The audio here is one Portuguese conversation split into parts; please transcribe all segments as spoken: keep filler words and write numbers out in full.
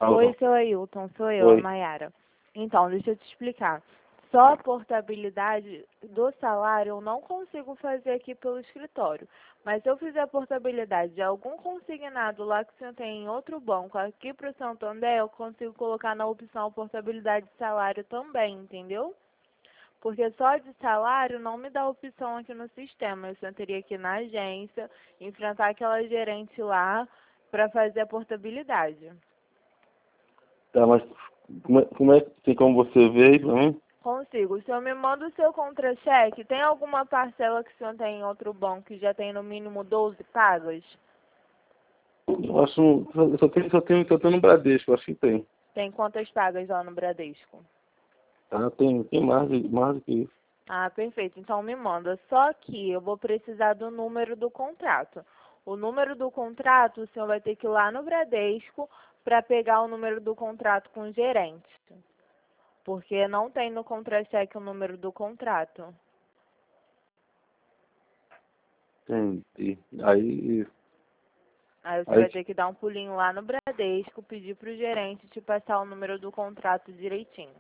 Oi, seu Ailton, sou eu, a Oi. Mayara. Então, deixa eu te explicar. Só a portabilidade do salário eu não consigo fazer aqui pelo escritório. Mas se eu fizer a portabilidade de algum consignado lá que o senhor tem em outro banco aqui para o Santander, eu consigo colocar na opção portabilidade de salário também, entendeu? Porque só de salário não me dá opção aqui no sistema. Eu só teria que ir na agência, enfrentar aquela gerente lá para fazer a portabilidade. Tá, mas como é, como é que tem como você ver aí pra mim? Consigo. O senhor me manda o seu contra-cheque. Tem alguma parcela que o senhor tem em outro banco que já tem no mínimo doze pagas? Eu acho. Eu só tenho, só tenho, só tenho no Bradesco, eu acho que tem. Tem quantas pagas lá no Bradesco? Ah, tem, tem mais, de- mais do que isso. Ah, perfeito. Então me manda. Só que eu vou precisar do número do contrato. O número do contrato, o senhor vai ter que ir lá no Bradesco para pegar o número do contrato com o gerente. Porque não tem no contra-cheque o número do contrato. Entendi. Aí. Aí você Aí vai ter que dar um pulinho lá no Bradesco, pedir pro gerente te passar o número do contrato direitinho.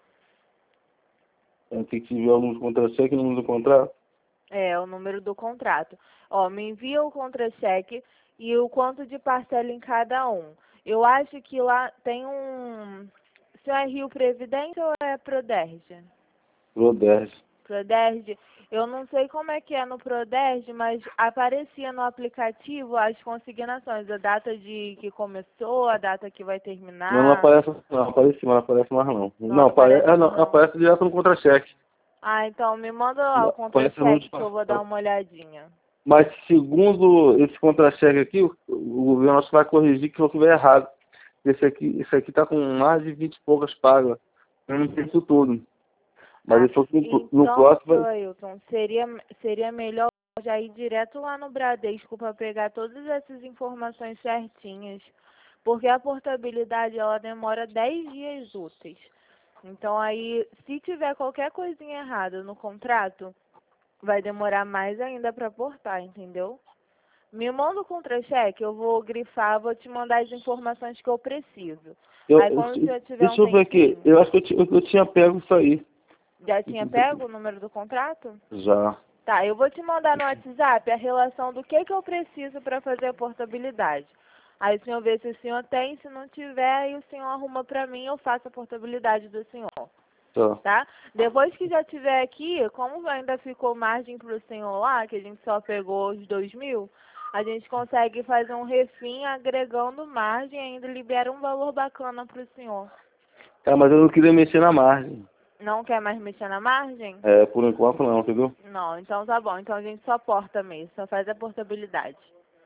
tem que ver o número do contra-cheque e o número do contrato. É, o número do contrato. Ó, me envia o contra-cheque e o quanto de parcela em cada um. Eu acho que lá tem um... Se é Rio Previdência ou é Proderj? Proderj. Proderj, eu não sei como é que é no Proderj, mas aparecia no aplicativo as consignações, a data de que começou, a data que vai Não, não terminar. aparece, não aparece, não aparece mais não. Não Não, apare, aparece, é, não, não. aparece direto no contra-cheque. Ah, então me manda lá o Aparece o número de contra-cheque que eu vou dar parcela. uma olhadinha. Mas segundo esse contra-cheque aqui, o, o governo nosso vai corrigir que eu estiver errado. Esse aqui, esse aqui tá com mais de vinte e poucas pagas. Eu não tenho isso tudo. Mas Ah, ele falou que no, no então, próximo seu vai. Ailton, seria, seria melhor já ir direto lá no Bradesco para pegar todas essas informações certinhas, porque a portabilidade ela demora dez dias úteis. Então aí, se tiver qualquer coisinha errada no contrato, vai demorar mais ainda para portar, entendeu? Me manda o contra-cheque, eu vou grifar, vou te mandar as informações que eu preciso. Eu, Aí eu- quando você tiver um deixa eu ver aqui. tempinho, Eu acho que eu, ti- eu, eu tinha pego isso aí. já tinha pego o número do contrato? Já. Tá, eu vou te mandar no WhatsApp a relação do que, que eu preciso para fazer a portabilidade. Aí o senhor vê se o senhor tem, se não tiver, aí o senhor arruma para mim, eu faço a portabilidade do senhor, Tá. tá? Depois que já tiver aqui, como ainda ficou margem para o senhor lá, que a gente só pegou os dois mil, a gente consegue fazer um refim agregando margem e ainda libera um valor bacana para o senhor. É, mas eu não queria mexer na margem. Não quer mais mexer na margem? É, por enquanto não, entendeu? Não, então tá bom. Então a gente só porta mesmo, só faz a portabilidade.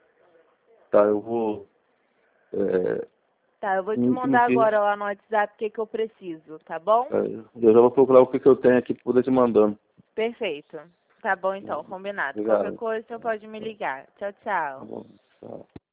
Tá, eu vou. É, Tá, eu vou te me, me, mandar agora lá no WhatsApp o que, que eu preciso, tá bom? é, eu já vou procurar o que, que eu tenho aqui para poder te mandando. Perfeito. Tá bom então, combinado. Qualquer Obrigado. coisa você pode me ligar. Tchau, Tá tchau. bom. Tchau.